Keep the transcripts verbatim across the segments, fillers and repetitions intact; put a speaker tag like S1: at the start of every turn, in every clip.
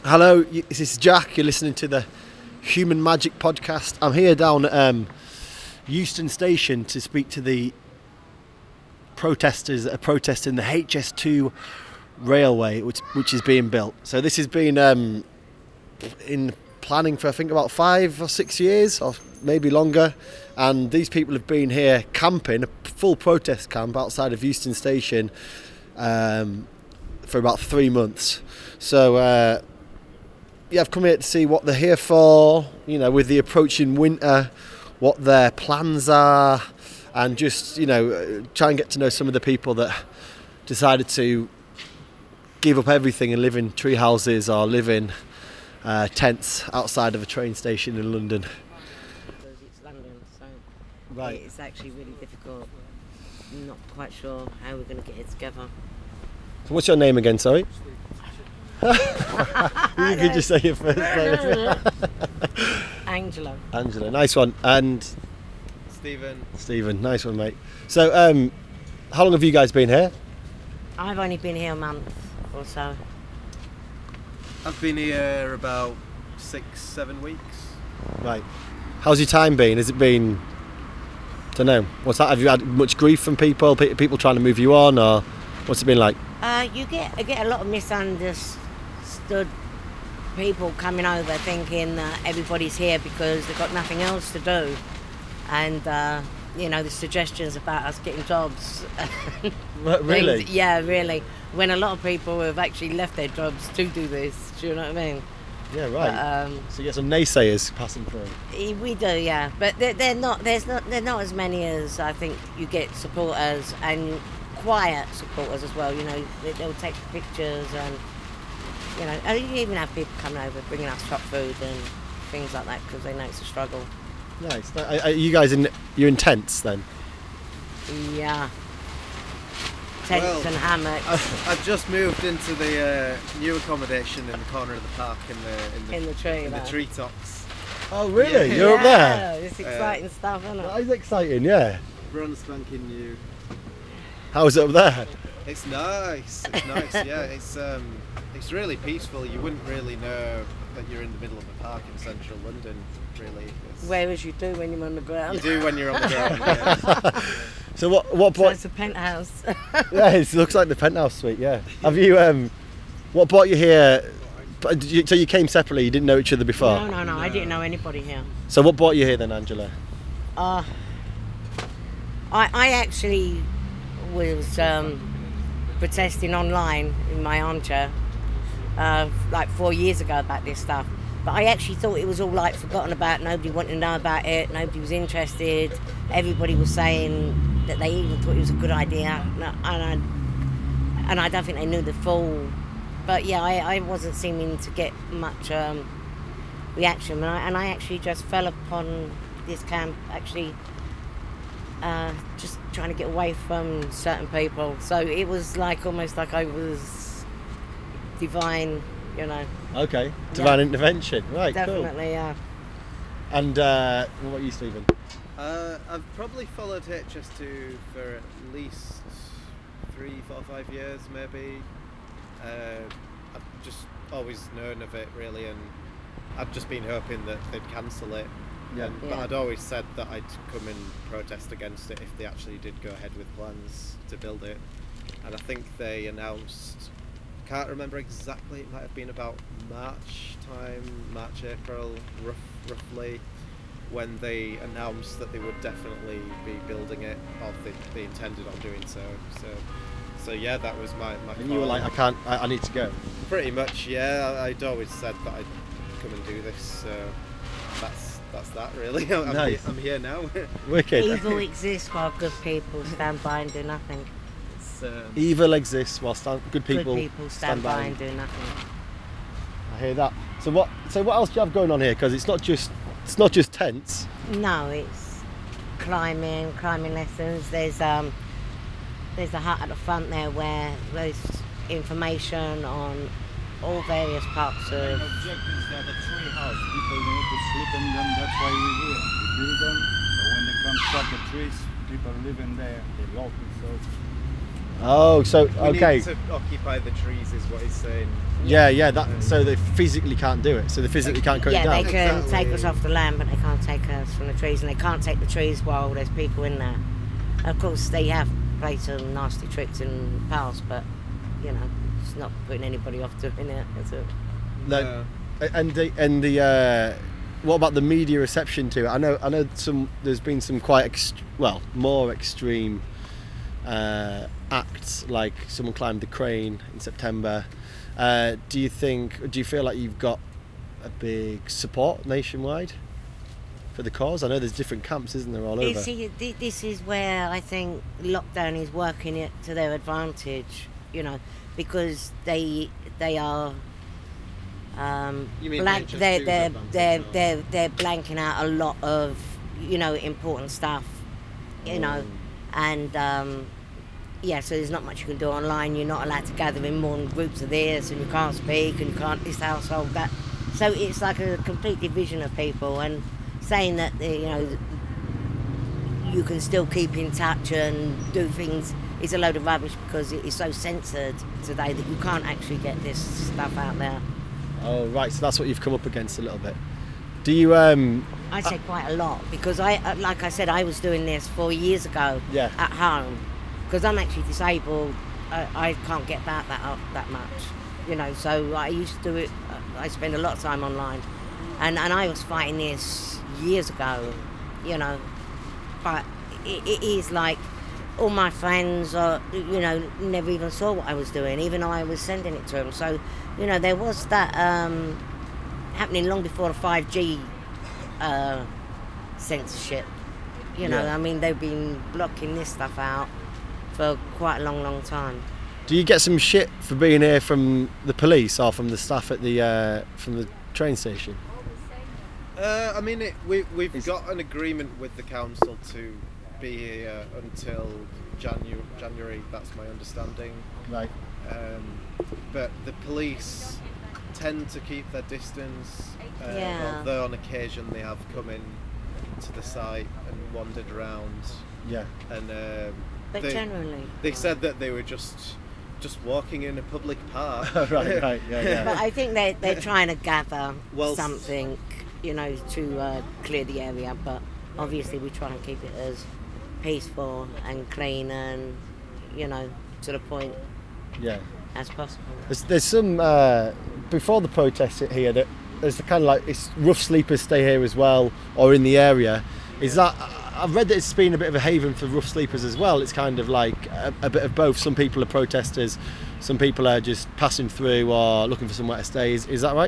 S1: Hello, this is Jack. You're listening to the Human Magic podcast. I'm here down at um, Euston Station to speak to the protesters that are protesting the H S two railway, which which is being built. So this has been um, in planning for I think about five or six years, or maybe longer. And these people have been here camping, a full protest camp outside of Euston Station, um, for about three months. So. Uh, Yeah, I've come here to see what they're here for, you know, with the approaching winter, what their plans are, and just, you know, try and get to know some of the people that decided to give up everything and live in tree houses or live in uh, tents outside of a train station in London.
S2: It's London, so
S1: Right.
S2: it's actually really difficult. I'm not quite sure how we're going to get it together.
S1: So what's your name again, sorry? You could just say your first name.
S2: Angela.
S1: Angela, nice one. And
S3: Stephen.
S1: Stephen, nice one, mate. So, um, how long have you guys been here?
S2: I've only been here a month or so.
S3: I've been here about six, seven weeks.
S1: Right. How's your time been? Has it been, don't know, what's that? Have you had much grief from people? Pe- People trying to move you on, or what's it been like?
S2: Uh, you get you get a lot of misunderstood people coming over thinking that everybody's here because they've got nothing else to do. And, uh, you know, the suggestions about us getting jobs.
S1: Really?
S2: Things- yeah, really. When a lot of people have actually left their jobs to do this, do you know what I mean?
S1: Yeah, right.
S2: But, um,
S1: So you get some naysayers passing through.
S2: Eh, We do, yeah, but they're, they're not. There's not. They're not as many as I think you get supporters and quiet supporters as well. You know, they, they'll take pictures and you know, and you even have people coming over bringing us shop food and things like that because they know it's a struggle.
S1: Nice. Are, are you guys in? You're in tents then?
S2: Yeah, tents
S3: Well,
S2: and hammocks
S3: I've, I've just moved into the uh, new accommodation in the corner of the park in the in the,
S2: in the tree.
S3: in the
S2: there.
S3: treetops.
S1: Oh, really?
S3: Yeah.
S1: You're up there?
S2: Yeah, it's exciting stuff, isn't it?
S1: That is exciting. Yeah.
S3: Brand spanking new.
S1: How's it up there?
S3: It's nice. It's nice. Yeah, it's um, it's really peaceful. You wouldn't really know that you're in the middle of a park in central London. Really. It's,
S2: Whereas you do when you're on the ground.
S3: you do when you're on the ground. Yeah.
S1: So what? What
S2: So
S1: brought?
S2: it's a penthouse.
S1: Yeah, it looks like the penthouse suite. Yeah. Have you? Um, what brought you here? But did you- So you came separately. You didn't know each other before.
S2: no, no, no. I didn't know anybody here.
S1: So what brought you here then, Angela?
S2: Uh, I, I actually was um, protesting online in my armchair uh, like four years ago about this stuff. But I actually thought it was all like forgotten about. Nobody wanted to know about it. Nobody was interested. Everybody was saying that they even thought it was a good idea. And I, and I don't think they knew the full. But yeah, I, I wasn't seeming to get much um, reaction. And I, and I actually just fell upon this camp actually uh, just trying to get away from certain people. So it was like almost like I was divine, you know.
S1: Okay. Divine
S2: Yeah.
S1: intervention. Right.
S2: Definitely, yeah.
S1: Cool. And uh, what about you, Stephen?
S3: Uh, I've probably followed H S two for at least three, four, five years, maybe. Uh, I've just always known of it, really, and I've just been hoping that they'd cancel it.
S1: Yeah.
S3: And, But
S2: Yeah.
S3: I'd always said that I'd come and protest against it if they actually did go ahead with plans to build it. And I think they announced, can't remember exactly, it might have been about March time, March, April, rough, roughly, when they announced that they would definitely be building it, or they, they intended on doing so. So, so yeah, that was my, my
S1: And you were
S3: call.
S1: like, I can't. I, I need to go.
S3: Pretty much, yeah. I- I'd always said that I'd come and do this, so that's that's that really. I'm,
S1: Nice.
S3: here, I'm here now.
S1: Wicked.
S2: Evil exists while good people stand by and do nothing.
S3: It's, um,
S1: Evil exists while stand, good people.
S2: good people stand, by and do nothing.
S1: I hear that. So what? So what else do you have going on here? Because it's not just it's not just tents.
S2: No, it's climbing, climbing lessons. There's um, there's a hut at the front there where there's information on all various parts
S4: The
S2: of.
S4: objectives are the tree house. People need to sleep in them. That's why we're here. We build them. So when they come cut the trees, people live in there. They lock themselves.
S1: Oh, so
S3: We
S1: okay.
S3: need to occupy the trees, is what he's saying.
S1: Yeah, yeah. That so they physically can't do it. So they physically can't cut
S2: Yeah,
S1: it
S2: they
S1: down.
S2: can
S3: Exactly.
S2: take us off the land, but they can't take us from the trees, and they can't take the trees while there's people in there. Of course, they have played some nasty tricks in the past, but you know, it's not putting anybody off doing it. It's a,
S1: No. And the and the uh, what about the media reception to it? I know I know some. There's been some quite ext- well more extreme uh, acts, like someone climbed the crane in September. Uh, do you think? Do you feel like you've got a big support nationwide for the cause? I know there's different camps, isn't there, all
S2: You
S1: over?
S2: see, thi- this is where I think lockdown is working it to their advantage. You know, because they they are. Um,
S3: You mean
S2: blank,
S3: H S
S2: they're
S3: two's
S2: they're
S3: advantage
S2: they're,
S3: now?
S2: they're they're blanking out a lot of you know important stuff. You know, and um, yeah, so there's not much you can do online. You're not allowed to gather in more than groups of this, and you can't speak, and you can't this household that. So it's like a complete division of people, and saying that you know you can still keep in touch and do things is a load of rubbish because it is so censored today that you can't actually get this stuff out there.
S1: Oh right, so that's what you've come up against a little bit. Do you? Um,
S2: I say quite a lot because I, uh, like I said, I was doing this four years ago
S1: Yeah.
S2: at home because I'm actually disabled. I, I can't get back that up that much, you know. So I used to do it. Uh, I spend a lot of time online, and and I was fighting this years ago, you know. But it, it is like all my friends, are, you know, never even saw what I was doing, even though I was sending it to them. So, you know, there was that um, happening long before the five G uh, censorship. You know,
S1: Yeah.
S2: I mean, they've been blocking this stuff out for quite a long, long time.
S1: do you get some shit for being here from the police or from the staff at the uh, from the train station?
S3: Uh, I mean, it, we, we've
S1: Is-
S3: got an agreement with the council to be here until Janu- January, that's my understanding.
S1: Right.
S3: Um, but the police tend to keep their distance, uh,
S2: Yeah.
S3: although on occasion they have come in to the site and wandered around.
S1: Yeah.
S3: And um,
S2: But
S3: they,
S2: generally.
S3: they said that they were just just walking in a public park.
S1: right. Right. Yeah. Yeah.
S2: But I think they, they're trying to gather
S3: Well, s-
S2: something, you know, to uh, clear the area. But obviously we try and keep it as peaceful and clean and, you know, to the point
S1: Yeah.
S2: as possible.
S1: There's, there's some uh, before the protests here that there's the kind of like it's rough sleepers stay here as well or in the area. Is that I've read that it's been a bit of a haven for rough sleepers as well. It's kind of like a, a bit of both. Some people are protesters, some people are just passing through or looking for somewhere to stay. Is, is that right?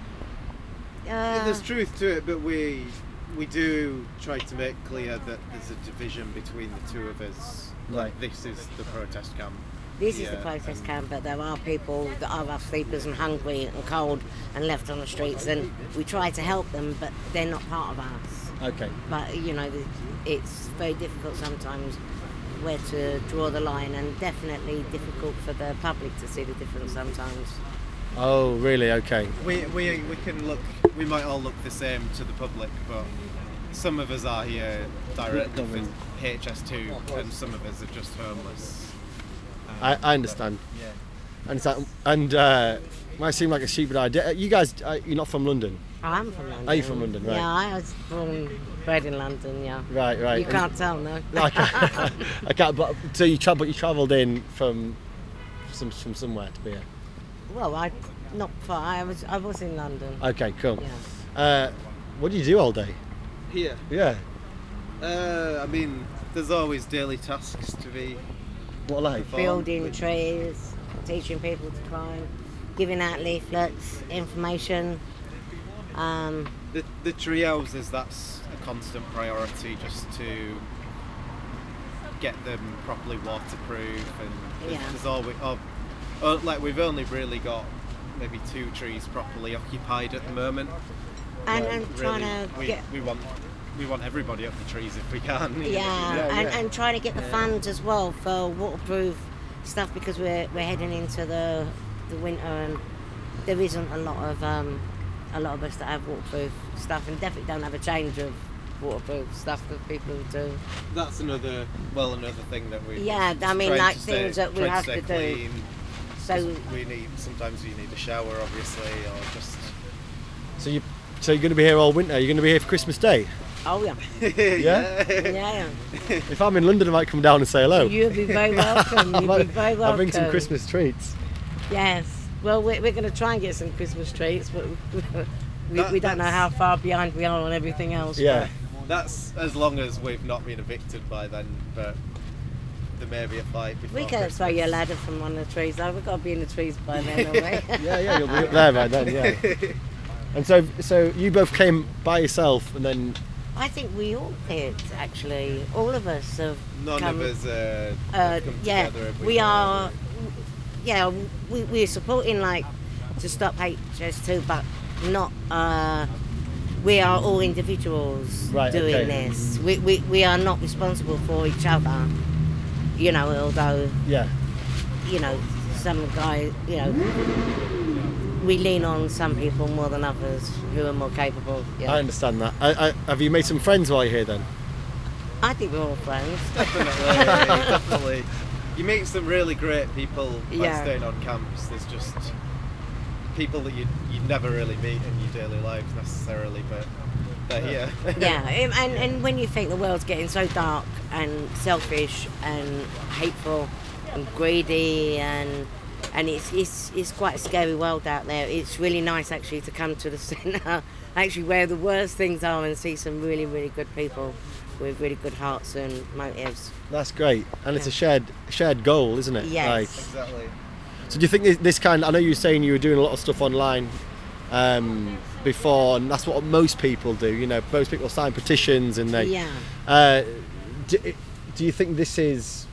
S3: Yeah,
S2: Uh,
S3: there's truth to it, but we we do try to make clear that there's a division between the two of us.
S1: Right.
S3: This is the protest camp.
S2: This is
S3: Yeah,
S2: the protest
S3: and-
S2: camp, but there are people that are rough sleepers and hungry and cold and left on the streets, and we try to help them, but they're not part of us.
S1: Okay.
S2: But you know, the- it's very difficult sometimes where to draw the line, and definitely difficult for the public to see the difference sometimes.
S1: Oh, really? Okay.
S3: We, we we can look. We might all look the same to the public, but some of us are here directly for H S two, and some of us are just homeless. Um,
S1: I, I understand.
S3: Yeah.
S1: I understand. And uh, might seem like a stupid idea. You guys, uh, you're not from London,
S2: I'm from London.
S1: Are you from London, right?
S2: Yeah, I was born, bred in London. Yeah.
S1: right? Right.
S2: You
S1: And-
S2: can't tell, no.
S1: I can't. I can't. But so you tra- but you travelled in from some from somewhere to be here.
S2: Well, I not far. I was I was in London.
S1: Okay, cool.
S2: Yeah.
S1: Uh, what do you do all day?
S3: Here.
S1: Yeah.
S3: Uh, I mean, there's always daily tasks to be
S1: What like?
S3: performed,
S2: Building
S3: which-
S2: trees, teaching people to climb, giving out leaflets, information. Um,
S3: The, the tree houses, that's a constant priority, just to get them properly waterproof, and there's,
S2: Yeah.
S3: there's always, oh, oh, like we've only really got maybe two trees properly occupied at the moment.
S2: and,
S3: But
S2: and trying
S3: really,
S2: to
S3: we,
S2: get
S3: we want we want everybody up the trees if we can. you know.
S2: yeah,
S1: Yeah,
S2: and,
S1: yeah.
S2: and trying to get the funds as well for waterproof stuff because we're we're heading into the the winter and there isn't a lot of um, a lot of us that have waterproof stuff and definitely don't have a change of waterproof stuff that people do.
S3: That's another, well, another thing that we.
S2: Yeah, I mean,
S3: trying
S2: like
S3: to stay-
S2: things that we
S3: trying
S2: have
S3: stay
S2: to do.
S3: clean.
S2: So
S3: We need, sometimes you need a shower, obviously, or just.
S1: So you, so you're going to be here all winter. You're going to be here for Christmas Day.
S2: oh yeah,
S1: Yeah?
S2: yeah.
S1: If I'm in London, I might come down and say hello.
S2: You'll be very welcome. You'll be very welcome.
S1: I'll bring some Christmas treats.
S2: Yes. Well, we're, we're going to try and get some Christmas treats, but we,
S3: That-
S2: we don't know how
S3: that's-
S2: far behind we are on everything else.
S1: Yeah.
S3: That's as long as we've not been evicted by then, but there may be a fight before.
S2: We can throw you a ladder from one of the trees. though. We've got to be in the trees by then, haven't we?
S1: Yeah, yeah, you'll be up there by then. Yeah. And so, so you both came by yourself, and then
S2: I think we all did, actually. All of us have
S3: None
S2: come,
S3: of us uh,
S2: uh,
S3: have come
S2: yeah,
S3: together. have
S2: we
S3: gone?
S2: are. Yeah, we we're supporting like to stop H S two, but not. Uh, we are all individuals
S1: Right,
S2: doing
S1: okay.
S2: this. We, we we are not responsible for each other. You know, although
S1: yeah,
S2: you know some guys, you know, we lean on some people more than others who are more capable. You know.
S1: I understand that. I, I, have you made some friends while you're here then?
S2: I think we're all friends.
S3: Definitely, definitely. You meet some really great people by
S2: Yeah.
S3: staying on camps. There's just people that you you never really meet in your daily lives necessarily, but they're here.
S2: Yeah, and, and when you think the world's getting so dark and selfish and hateful and greedy and and it's it's it's quite a scary world out there. It's really nice actually to come to the centre, actually where the worst things are, and see some really really good people with really good hearts and motives.
S1: That's great, and it's a
S2: Yeah.
S1: shared shared goal, isn't it?
S2: Yes.
S1: Like,
S3: Exactly.
S1: so do you think this, this kind? I know you were saying you were doing a lot of stuff online um, before, and that's what most people do. You know, most people sign petitions, and they.
S2: Yeah.
S1: Uh, do, do you think this is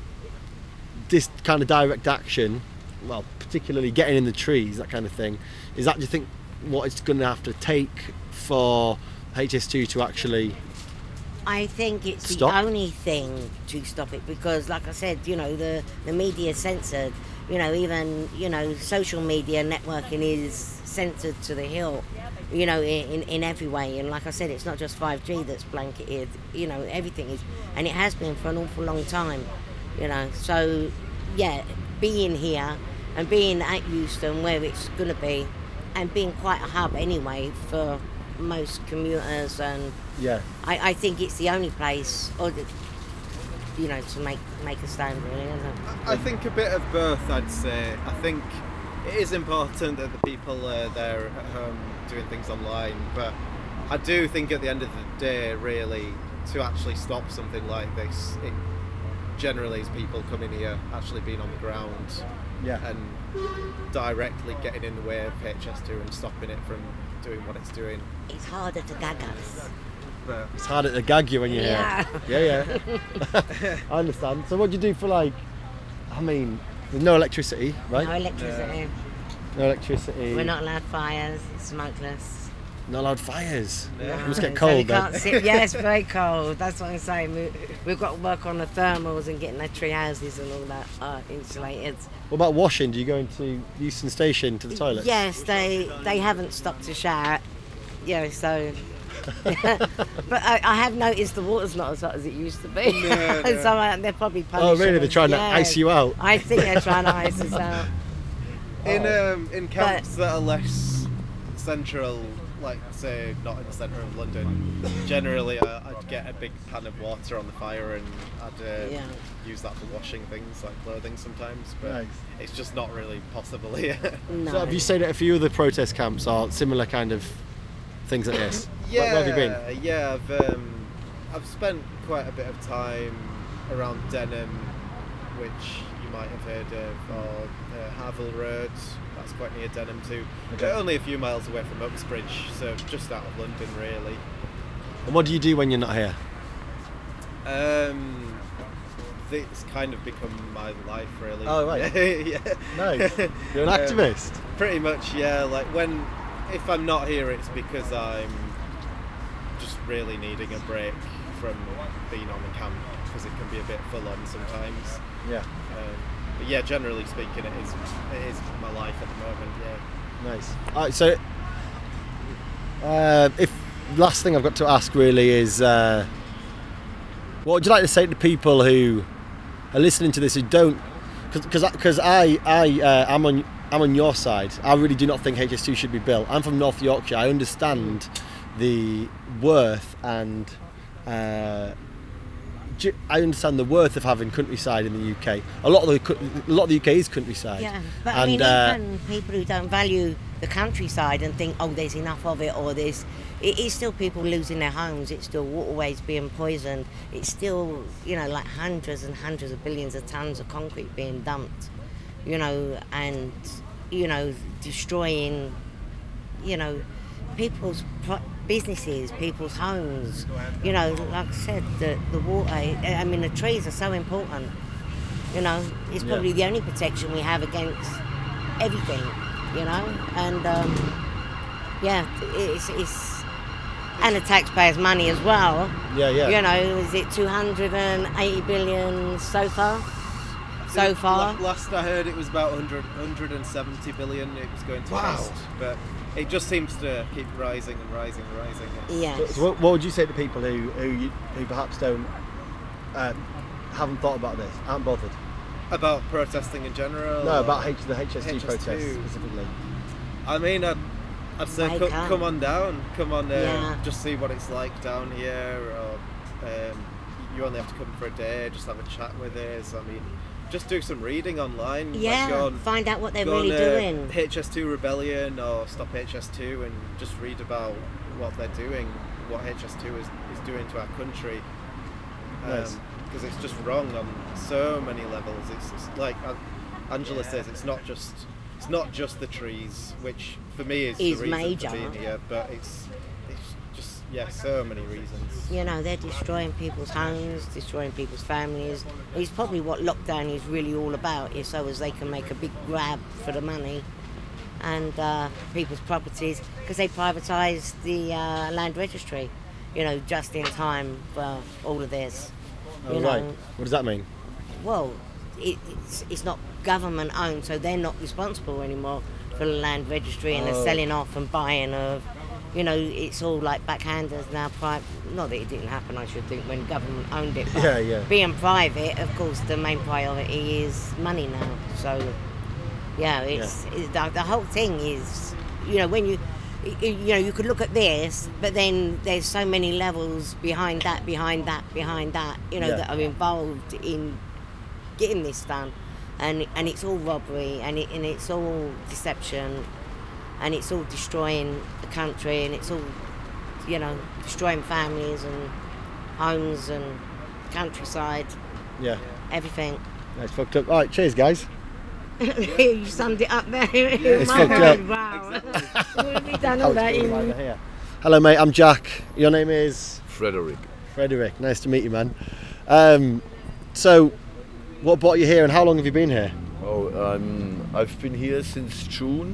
S1: this kind of direct action? Well, particularly getting in the trees, that kind of thing. Is that, do you think, what it's going to have to take for H S two to actually?
S2: I think it's
S1: Stop?
S2: the only thing to stop it because, like I said, you know, the, the media censored. You know, even, you know, social media networking is censored to the hill, you know, in, in every way. And like I said, it's not just five G that's blanketed, you know, everything is. And it has been for an awful long time, you know. So, yeah, being here and being at Euston where it's going to be and being quite a hub anyway for most commuters and
S1: Yeah.
S2: I, I think it's the only place, or the, you know, to make make a stand really, isn't it?
S3: I think a bit of both, I'd say. I think it is important that the people are there at home doing things online, but I do think at the end of the day, really, to actually stop something like this, it generally is people coming here, actually being on the ground,
S1: Yeah.
S3: and directly getting in the way of H S two and stopping it from doing what it's doing.
S2: It's harder to gag us.
S3: But
S1: It's harder to gag you when you're
S2: Yeah.
S1: here. Yeah, yeah. I understand. So what do you do for like, I mean, there's no electricity, right?
S2: No electricity.
S1: No electricity.
S2: We're not allowed fires. It's smokeless.
S1: Not allowed fires.
S3: Yeah.
S1: It must get
S2: So we
S1: cold
S2: can't
S1: then.
S2: sit. Yeah, it's very cold. That's what I'm saying. We, we've got to work on the thermals and getting the tree houses and all that uh, insulated.
S1: What about washing? Do you go into Euston Station to the toilet?
S2: Yes, they they haven't stopped to shower. Yeah, so. But I, I have noticed the water's not as hot as it used to be.
S3: No, no.
S2: So uh, they're probably
S1: Oh,
S2: punishing
S1: really? They're
S2: us.
S1: trying to
S2: Yeah.
S1: ice you out?
S2: I think they're trying to ice us out.
S3: in um, in camps that are less central, like say not in the centre of London, generally uh, I'd get a big pan of water on the fire and I'd uh,
S2: Yeah.
S3: use that for washing things like clothing sometimes, but
S1: Nice.
S3: it's just not really possible here.
S2: No.
S1: So have you stayed at a few other protest camps or similar kind of things like this? Where,
S3: Yeah,
S1: where have you been?
S3: yeah, I've um, I've spent quite a bit of time around Denham, which you might have heard of, or uh, Havel Road. That's quite near Denham too.
S1: Okay.
S3: They're only a few miles away from Uxbridge, so just out of London, really.
S1: And what do you do when you're not here?
S3: Um, it's kind of become my life, really.
S1: Oh, right.
S3: yeah.
S1: Nice. You're an
S3: Um,
S1: activist.
S3: Pretty much, yeah. Like when, if I'm not here, it's because I'm just really needing a break from being on the camp because it can be a bit full on sometimes.
S1: Yeah.
S3: Um, but yeah, generally speaking, it is it is my life at the moment. Yeah.
S1: Nice. Alright, so uh, if last thing I've got to ask really is, uh, what would you like to say to people who are listening to this who don't, because because I I uh, am on I'm on your side. I really do not think H S two should be built. I'm from North Yorkshire. I understand the worth and uh, ju- I understand the worth of having countryside in the U K. A lot of the cou- a lot of the U K is countryside.
S2: Yeah, but I
S1: and,
S2: mean,
S1: uh,
S2: even people who don't value the countryside and think, oh, there's enough of it, or there's, it is still people losing their homes. It's still waterways being poisoned. It's still, you know, like hundreds and hundreds of billions of tons of concrete being dumped, you know, and, you know, destroying, you know, people's pro- businesses, people's homes. You know, like I said, the, the water, I mean, the trees are so important. You know, it's
S1: Yeah.
S2: probably the only protection we have against everything, you know, and um, yeah, it's, it's, and the taxpayers' money as well.
S1: Yeah, yeah.
S2: You know, is it two hundred eighty billion so far? So far?
S3: La- Last I heard, it was about one hundred, one hundred seventy billion it was going to
S1: Wow.
S3: cost, but it just seems to keep rising and rising and rising. It's-
S2: Yes.
S1: So, so what, what would you say to people who who, you, who perhaps don't uh, haven't thought about this, aren't bothered?
S3: About protesting in general?
S1: No,
S3: or-
S1: about H- the H S two
S3: H S two.
S1: protests specifically.
S3: I mean, I'd, I'd say
S2: Wake
S3: co-
S2: up.
S3: come on down, come on, uh,
S2: Yeah.
S3: just see what it's like down here. Or um, you only have to come for a day, just have a chat with us. I mean, just do some reading online. like
S2: Yeah,
S3: go on,
S2: find out what they're
S3: go
S2: really
S3: on, uh,
S2: doing.
S3: H S two Rebellion or Stop H S two, and just read about what they're doing, what H S two is, is doing to our country.
S1: Nice.
S3: Because it's just wrong on so many levels. It's, it's like uh, Angela says, it's not just it's not just the trees, which for me is,
S2: Is
S3: the reason
S2: major.
S3: for being here, but it's it's just yeah, so many reasons.
S2: You know, they're destroying people's homes, destroying people's families. It's probably what lockdown is really all about, is so as they can make a big grab for the money and uh, people's properties, because they privatised the uh, land registry, you know, just in time for all of this.
S1: Oh,
S2: You
S1: right.
S2: know,
S1: What does that mean?
S2: well, it, it's, it's not government owned, so they're not responsible anymore for the land registry and
S1: Oh.
S2: the selling off and buying of, you know, it's all like backhanders now. Pri- not that it didn't happen, I should think, when government owned it. But
S1: Yeah, yeah.
S2: being private, of course, the main priority is money now. So, yeah, it's, it's the, the whole thing is, you know, when you. You know, you could look at this, but then there's so many levels behind that, behind that, behind that, you know,
S1: Yeah.
S2: that are involved in getting this done. And and it's all robbery, and, it, and it's all deception, and it's all destroying the country, and it's all, you know, destroying families and homes and countryside,
S1: Yeah.
S2: everything.
S1: That's fucked up. All right, cheers, guys.
S2: You summed it up there.
S1: It's
S2: My
S1: fucked
S2: word,
S1: up.
S2: Wow. We've done all that in...
S1: Here. Hello, mate. I'm Jack. Your name is
S5: Frederick.
S1: Frederick. Nice to meet you, man. Um, so, what brought you here, and how long have you been here?
S5: Oh, um, I've been here since June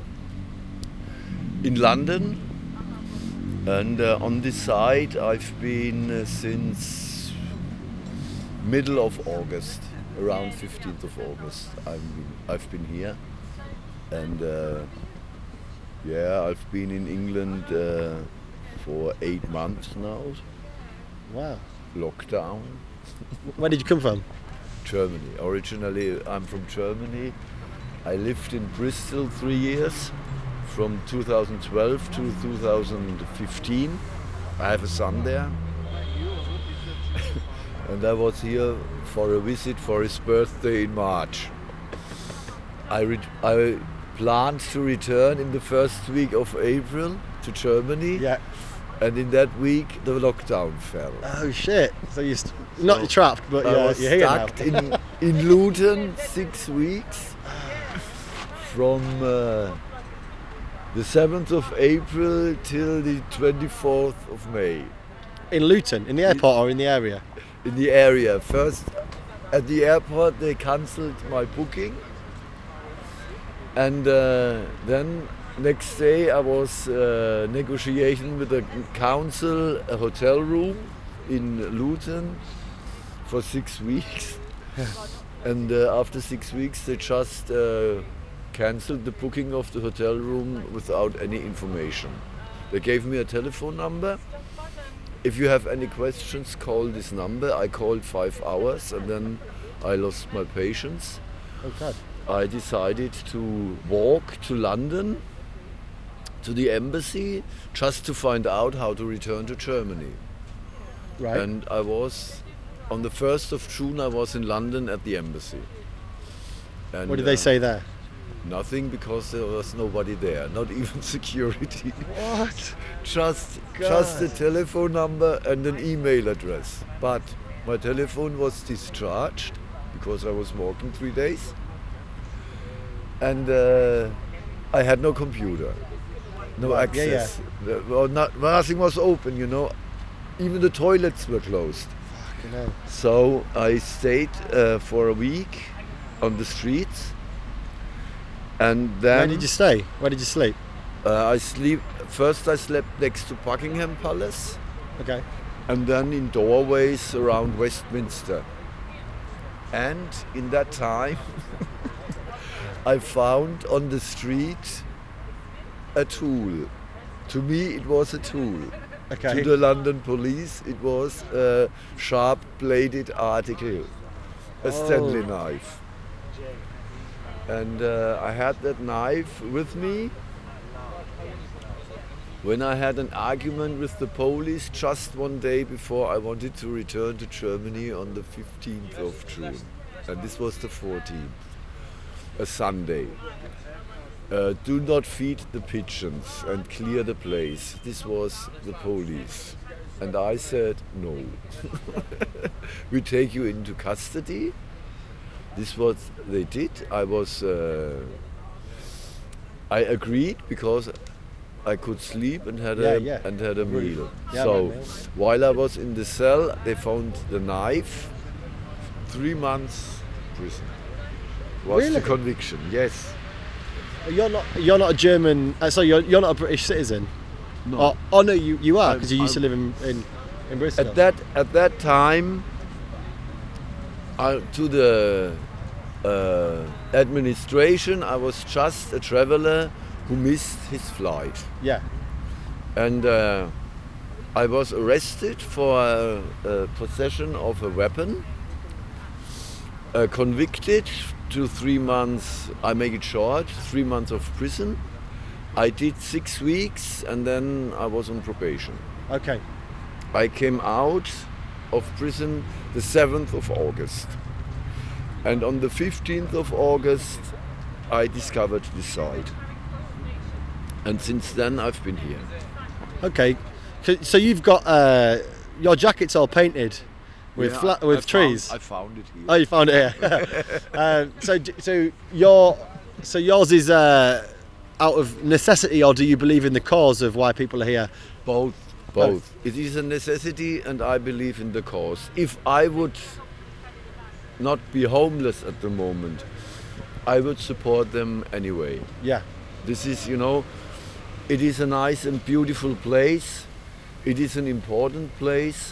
S5: in London, and uh, on this side I've been uh, since middle of August, around fifteenth of August. I've been, I've been here, and uh, yeah, I've been in England uh, for eight months now.
S1: Wow.
S5: Lockdown.
S1: Where did you come from?
S5: Germany. Originally, I'm from Germany. I lived in Bristol three years, from two thousand twelve to two thousand fifteen. I have a son there. And I was here for a visit for his birthday in March. I, re- I planned to return in the first week of April to Germany.
S1: Yeah.
S5: And in that week, the lockdown fell.
S1: Oh shit. So you're st- not you're trapped, but
S5: I
S1: you're,
S5: was
S1: you're here now.
S5: stuck in, in Luton six weeks from uh, the seventh of April till the twenty-fourth of May.
S1: In Luton, in the airport or in the area?
S5: In the area. First at the airport they cancelled my booking, and uh, then next day I was uh, negotiating with the council a hotel room in Luton for six weeks. And uh, after six weeks they just uh, cancelled the booking of the hotel room without any information. They gave me a telephone number. If you have any questions, call this number. I called five hours and then I lost my patience.
S1: Oh God.
S5: I decided to walk to London, to the embassy, just to find out how to return to Germany.
S1: Right.
S5: And I was, on the first of June, I was in London at the embassy. And,
S1: What did they
S5: uh,
S1: say there?
S5: Nothing, because there was nobody there, not even security.
S1: What?
S5: Just,
S1: God.
S5: just a telephone number and an email address. But my telephone was discharged because I was walking three days. And uh, I had no computer, no
S1: Right, yeah,
S5: access. The- Well, not, nothing was open, you know. Even the toilets were closed.
S1: You know.
S5: So I stayed uh, for a week on the streets. And then
S1: Where did you stay? Where did you sleep?
S5: uh, I sleep. First, I slept next to Buckingham Palace,
S1: Okay.
S5: and then in doorways around Westminster. And in that time, I found on the street a tool. To me, it was a tool.
S1: Okay.
S5: To the London police, it was a sharp-bladed article, a Stanley
S1: Oh.
S5: knife. And uh, I had that knife with me when I had an argument with the police just one day before I wanted to return to Germany on the fifteenth of June. And this was the fourteenth, a Sunday. Uh, do not feed the pigeons and clear the place. This was the police. And I said, no. We take you into custody. This is what they did. I was, uh, I agreed because I could sleep and had
S1: Yeah,
S5: a
S1: yeah.
S5: and had a meal.
S1: Yeah,
S5: so
S1: man, meal.
S5: while I was in the cell, they found the knife. Three months prison was
S1: Really?
S5: the conviction. Yes.
S1: You're not. You're not a German. Uh, so you're you're not a British citizen.
S5: No.
S1: Oh, oh no, you you are
S5: I'm-
S1: because you used to
S5: I'm-
S1: live in in, in Bristol.
S5: At that at that time, I, to the uh, administration, I was just a traveler who missed his flight,
S1: Yeah.
S5: and uh, I was arrested for uh, uh, possession of a weapon, uh, convicted to three months. I make it short, three months of prison. I did six weeks, and then I was on probation.
S1: Okay.
S5: I came out of prison the seventh of August. And on the fifteenth of August, I discovered this site. And since then, I've been here.
S1: Okay. So- So you've got uh, your jacket's all painted with
S5: Yeah,
S1: fla-
S5: I
S1: with
S5: found-
S1: trees.
S5: I found it here.
S1: Oh, you found it here. uh, so d- so your so yours is uh, out of necessity, or do you believe in the cause of why people are here?
S5: Both. Both. It is a necessity, and I believe in the cause. If I would not be homeless at the moment, I would support them anyway.
S1: Yeah.
S5: This is, you know, it is a nice and beautiful place. It is an important place.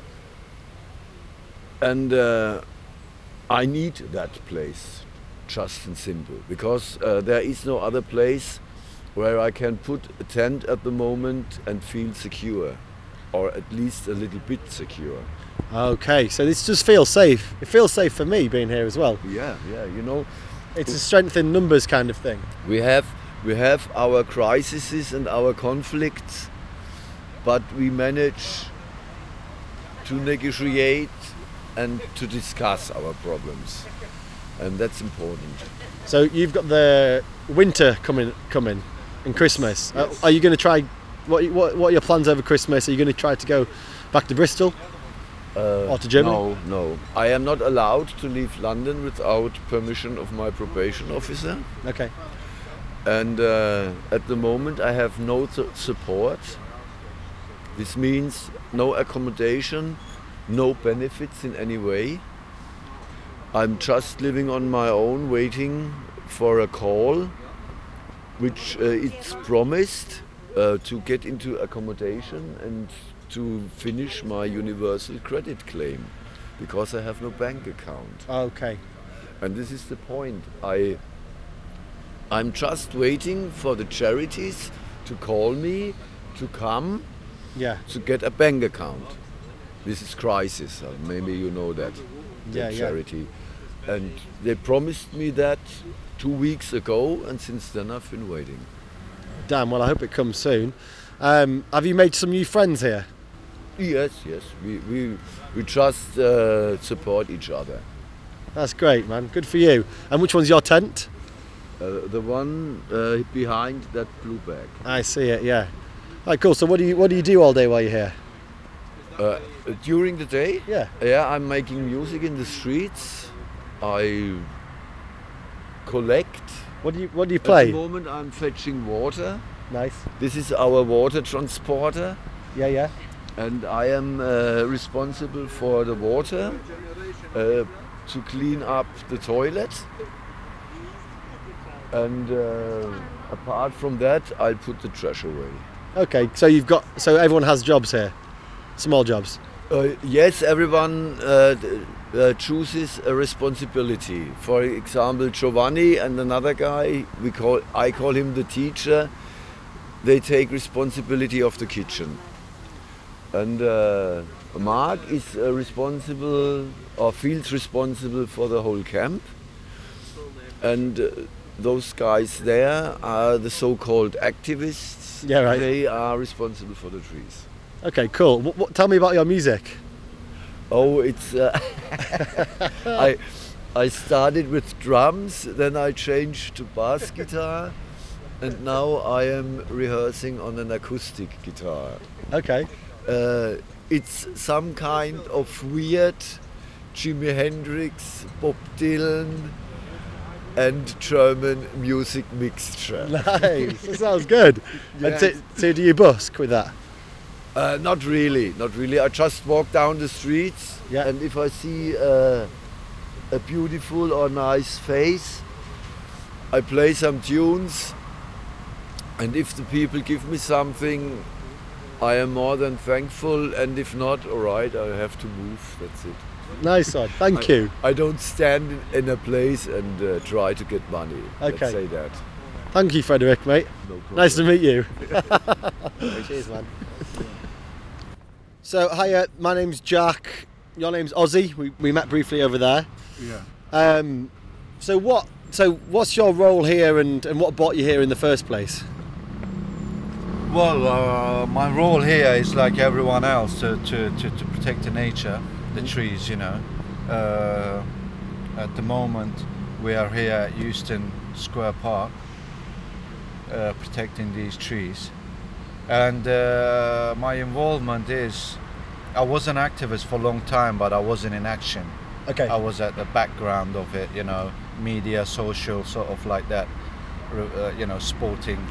S5: And uh, I need that place, just and simple, because uh, there is no other place where I can put a tent at the moment and feel secure, or at least a little bit secure.
S1: Okay. So this just feels safe. It feels safe for me being here as well.
S5: Yeah, yeah, you know,
S1: It's a strength in numbers kind of thing.
S5: we have we have our crises and our conflicts, but we manage to negotiate and to discuss our problems, and that's important.
S1: So you've got the winter coming coming and Christmas. Uh,
S5: yes.
S1: are you going to try? What, what what are your plans over Christmas? Are you going to try to go back to Bristol
S5: Uh,
S1: or to Germany?
S5: No, no. I am not allowed to leave London without permission of my probation officer.
S1: Okay.
S5: And uh, at the moment, I have no su- support. This means no accommodation, no benefits in any way. I'm just living on my own, waiting for a call, which uh, it's promised uh, to get into accommodation and to finish my universal credit claim, because I have no bank account.
S1: Okay.
S5: And this is the point. I, I'm just waiting for the charities to call me to come
S1: Yeah.
S5: to get a bank account. This is Crisis, uh, maybe you know that, the
S1: Yeah, yeah.
S5: charity. And they promised me that two weeks ago, and since then I've been waiting.
S1: Damn. Well, I hope it comes soon. Um, have you made some new friends here?
S5: Yes, yes, we, we, we just uh, support each other.
S1: That's great, man. Good for you. And which one's your tent?
S5: Uh, the one uh, behind that blue bag.
S1: I see it. Yeah. All right, cool. So what do you what do you do all day while you're here?
S5: Uh, during the day,
S1: Yeah.
S5: yeah, I'm making music in the streets. I collect.
S1: What do you what do you
S5: At
S1: play?
S5: the moment I'm fetching water.
S1: Nice.
S5: This is our water transporter,
S1: Yeah, yeah.
S5: and I am uh, responsible for the water uh, to clean up the toilet. And uh, apart from that, I'll put the trash away.
S1: Okay. So you've got so everyone has jobs here, small jobs.
S5: Uh, yes, everyone uh, d- uh, chooses a responsibility. For example, Giovanni and another guy, we call I call him the teacher. They take responsibility of the kitchen, and uh, Mark is uh, responsible or feels responsible for the whole camp. And uh, those guys there are the so-called activists.
S1: Yeah, right.
S5: They are responsible for the trees.
S1: Okay, cool. What, what, tell me about your music.
S5: Oh, it's. Uh, I I started with drums, then I changed to bass guitar, and now I am rehearsing on an acoustic guitar.
S1: Okay.
S5: Uh, it's some kind of weird Jimi Hendrix, Bob Dylan, and German music mixture.
S1: Nice. That sounds good.
S5: Yeah.
S1: And so, so do you busk with that?
S5: Uh, not really, not really. I just walk down the streets,
S1: Yeah.
S5: and if I see uh, a beautiful or nice face, I play some tunes. And if the people give me something, I am more than thankful. And if not, all right, I have to move. That's it.
S1: Nice one. Thank
S5: I,
S1: you.
S5: I don't stand in- in a place and uh, try to get money.
S1: Okay.
S5: Let's say that.
S1: Thank you, Frederick, mate.
S5: No problem.
S1: Nice to meet you. Cheers, man. So, hiya, my name's Jack. Your name's Ozzy. We, we met briefly over there.
S4: Yeah.
S1: Um, so what? So what's your role here, and, and what brought you here in the first place?
S6: Well, uh, my role here is like everyone else to, to, to, to protect the nature, the trees, you know. Uh, at the moment, we are here at Euston Square Park, uh, protecting these trees. And uh, my involvement is, I was an activist for a long time, but I wasn't in action.
S1: Okay.
S6: I was at the background of it, you know, media, social, sort of like that, uh, you know, sporting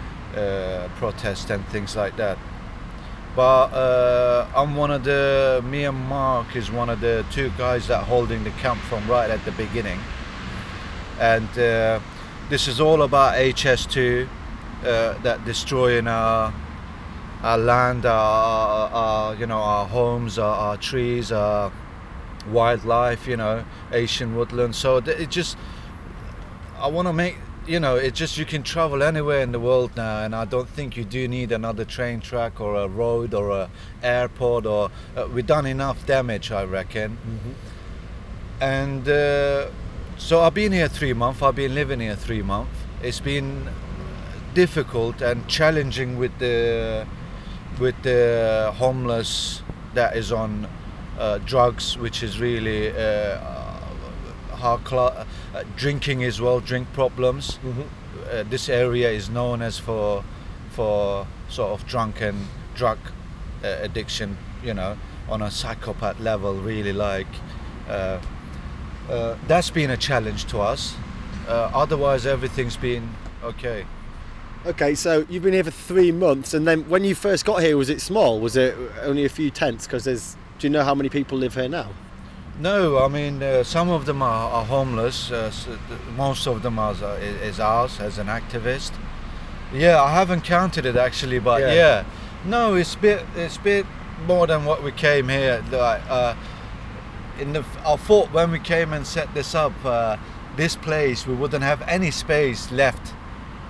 S6: uh, protest and things like that. But uh, I'm one of the, me and Mark is one of the two guys that holding the camp from right at the beginning. And uh, this is all about H S two, uh, that destroying our our land, our, our you know, our homes, our, our trees, our wildlife, you know, Asian woodland. So th- it just, I want to make, you know, it just, you can travel anywhere in the world now, and I don't think you do need another train track or a road or a airport, or uh, we've done enough damage, I reckon. Mm-hmm. And uh, so I've been here three months. I've been living here three months. It's been difficult and challenging with the with the homeless that is on uh, drugs, which is really uh, hard cl- uh, drinking as well, drink problems.
S1: Mm-hmm.
S6: Uh, this area is known as for for sort of drunken drug uh, addiction, you know, on a psychopath level, really. Like uh, uh, that's been a challenge to us. Uh, otherwise, everything's been okay.
S1: Okay, so you've been here for three months, and then when you first got here, was it small? Was it only a few tents? Because there's, do you know how many people live here now?
S6: No, I mean uh, some of them are, are homeless. Uh, s- th- most of them are is, is ours as an activist. Yeah, I haven't counted it actually, but
S1: Yeah.
S6: yeah, no, it's bit it's bit more than what we came here. Like uh, in the, I thought when we came and set this up, uh, this place we wouldn't have any space left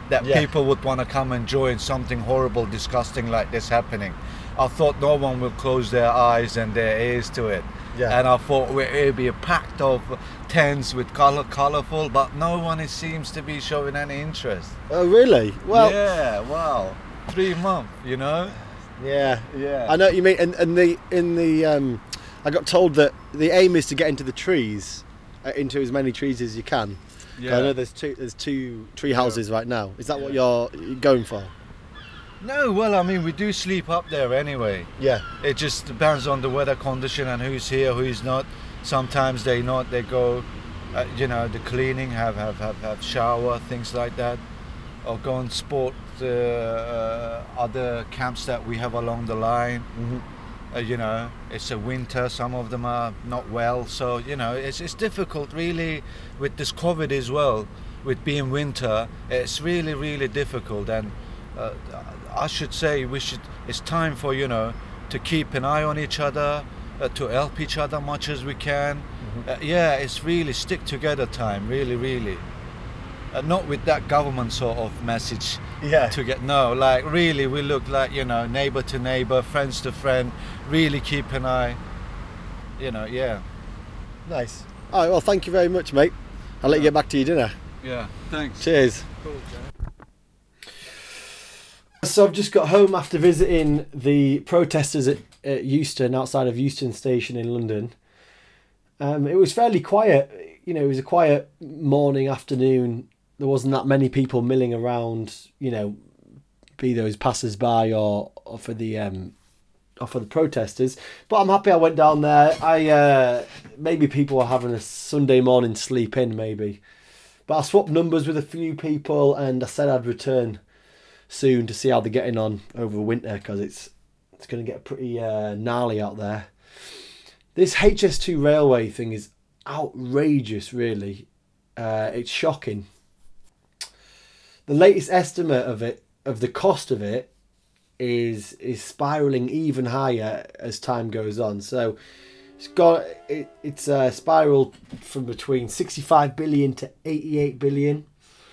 S6: that
S1: Yeah.
S6: people would want to come and join something horrible, disgusting like this happening. I thought no one will close their eyes and their ears to it.
S1: Yeah.
S6: And I thought it would be a packed of tents with color, colorful, but no one is, seems to be showing any interest.
S1: Oh, really? Well,
S6: yeah, wow. Three months, you know?
S1: yeah.
S6: Yeah.
S1: I know what you mean. And, and the in the um, I got told that the aim is to get into the trees, uh, into as many trees as you can. 'Cause I know there's two there's two tree houses right now. Is that what you're going for?
S6: No, well, I mean, we do sleep up there anyway.
S1: Yeah.
S6: It just depends on the weather condition and who's here, who's not. Sometimes they not, they go, uh, you know, the cleaning, have, have, have, have shower, things like that. Or go and sport uh, uh, other camps that we have along the line.
S1: Mm-hmm.
S6: Uh, you know, it's a winter, some of them are not well. So, you know, it's, it's difficult really with this COVID as well. With being winter, it's really, really difficult. And uh, I should say we should, it's time for, you know, to keep an eye on each other, uh, to help each other much as we can. Mm-hmm. uh, yeah, it's really stick together time, really, really. Uh, not with that government sort of message.
S1: Yeah.
S6: To get, no, like really we look like, you know, neighbor to neighbor, friends to friend, really keep an eye, you know, yeah.
S1: Nice. All right, well, thank you very much, mate. I'll let you get back to your dinner.
S6: Yeah, thanks.
S1: Cheers. So I've just got home after visiting the protesters at, at Euston, outside of Euston Station in London. Um, it was fairly quiet. You know, it was a quiet morning, afternoon. There wasn't that many people milling around, you know, be those passers-by or, or for the um, or for the protesters. But I'm happy I went down there. I uh, maybe people were having a Sunday morning sleep in, maybe. But I swapped numbers with a few people, and I said I'd return soon to see how they're getting on over winter, because it's it's going to get pretty uh, gnarly out there. This H S two railway thing is outrageous, really. Uh, it's shocking. The latest estimate of it, of the cost of it, is is spiraling even higher as time goes on. So it's got it, it's uh, spiraled from between sixty-five billion to eighty-eight billion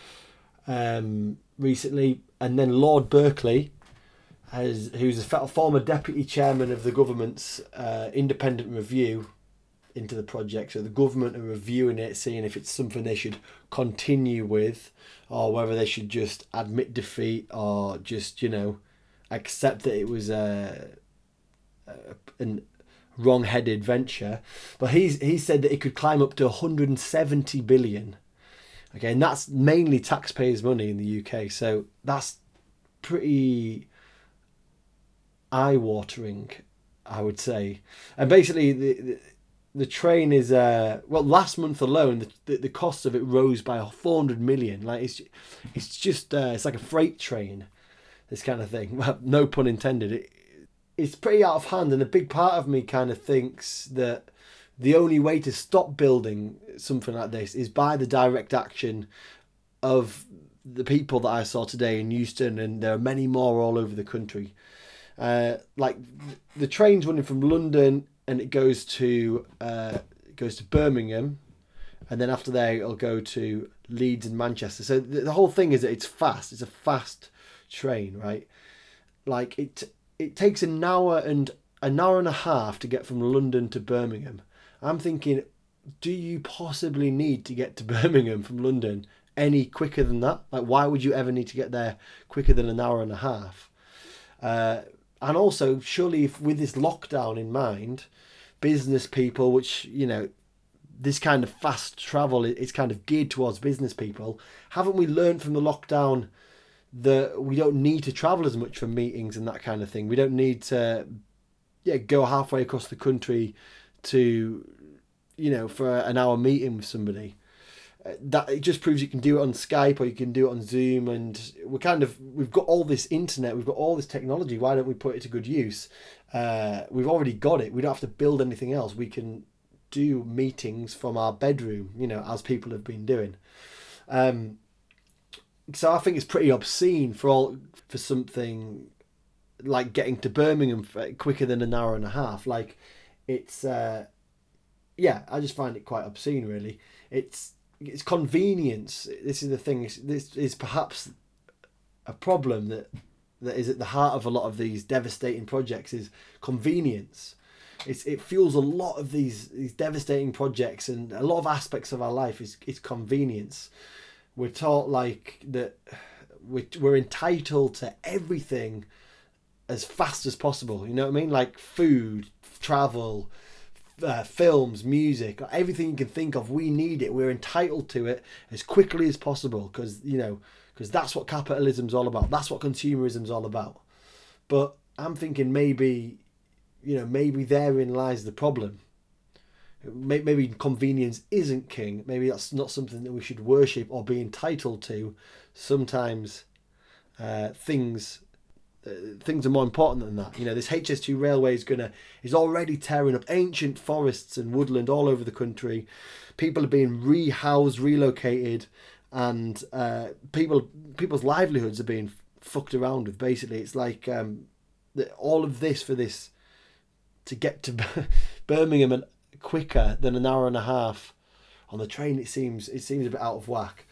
S1: um, recently. And then Lord Berkeley, has, who's a former deputy chairman of the government's uh, independent review into the project. So the government are reviewing it, seeing if it's something they should continue with, or whether they should just admit defeat, or just, you know, accept that it was a, a an wrong-headed venture. But he's he said that it could climb up to one hundred seventy billion. Okay, and that's mainly taxpayers' money in the U K. So that's pretty eye-watering, I would say. And basically, the the, the train is uh well, last month alone, the, the the cost of it rose by four hundred million. Like it's it's just uh, it's like a freight train, this kind of thing. Well, no pun intended. It it's pretty out of hand, and a big part of me kind of thinks that the only way to stop building something like this is by the direct action of the people that I saw today in Euston, and there are many more all over the country. Uh, like the train's running from London, and it goes to uh, it goes to Birmingham, and then after there it'll go to Leeds and Manchester. So the, the whole thing is that it's fast. It's a fast train, right? Like it it takes an hour and an hour and a half to get from London to Birmingham. I'm thinking, do you possibly need to get to Birmingham from London any quicker than that? Like, why would you ever need to get there quicker than an hour and a half? Uh, and also, surely, if with this lockdown in mind, business people, which, you know, this kind of fast travel is kind of geared towards business people, haven't we learned from the lockdown that we don't need to travel as much for meetings and that kind of thing? We don't need to, yeah, go halfway across the country to, you know, for an hour meeting with somebody. Uh, that it just proves you can do it on Skype, or you can do it on Zoom, and we're kind of we've got all this internet, we've got all this technology. Why don't we put it to good use? Uh, we've already got it. We don't have to build anything else. We can do meetings from our bedroom, you know, as people have been doing. Um, so I think it's pretty obscene for all for something like getting to Birmingham quicker than an hour and a half. Like, it's uh, yeah, I just find it quite obscene, really. It's it's convenience. This is the thing. This is perhaps a problem that that is at the heart of a lot of these devastating projects is convenience. It's, it fuels a lot of these these devastating projects, and a lot of aspects of our life is, is convenience. We're taught like that we're, we're entitled to everything as fast as possible. You know what I mean? Like food, travel, uh, films, music, everything you can think of. We need it. We're entitled to it as quickly as possible because, you know, because that's what capitalism's all about. That's what consumerism's all about. But I'm thinking maybe, you know, maybe therein lies the problem. Maybe convenience isn't king. Maybe that's not something that we should worship or be entitled to. Sometimes uh, things uh, things are more important than that. You know, this H S two railway is gonna is already tearing up ancient forests and woodland all over the country. People are being rehoused, relocated, and uh, people people's livelihoods are being fucked around with. Basically, it's like um, the, all of this for this to get to Birmingham and quicker than an hour and a half on the train. It seems it seems a bit out of whack.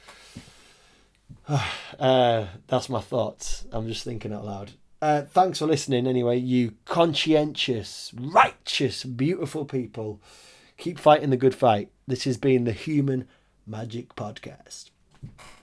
S1: uh, that's my thoughts. I'm just thinking out loud. Uh, thanks for listening anyway, you conscientious, righteous, beautiful people. Keep fighting the good fight. This has been the Human Magic Podcast.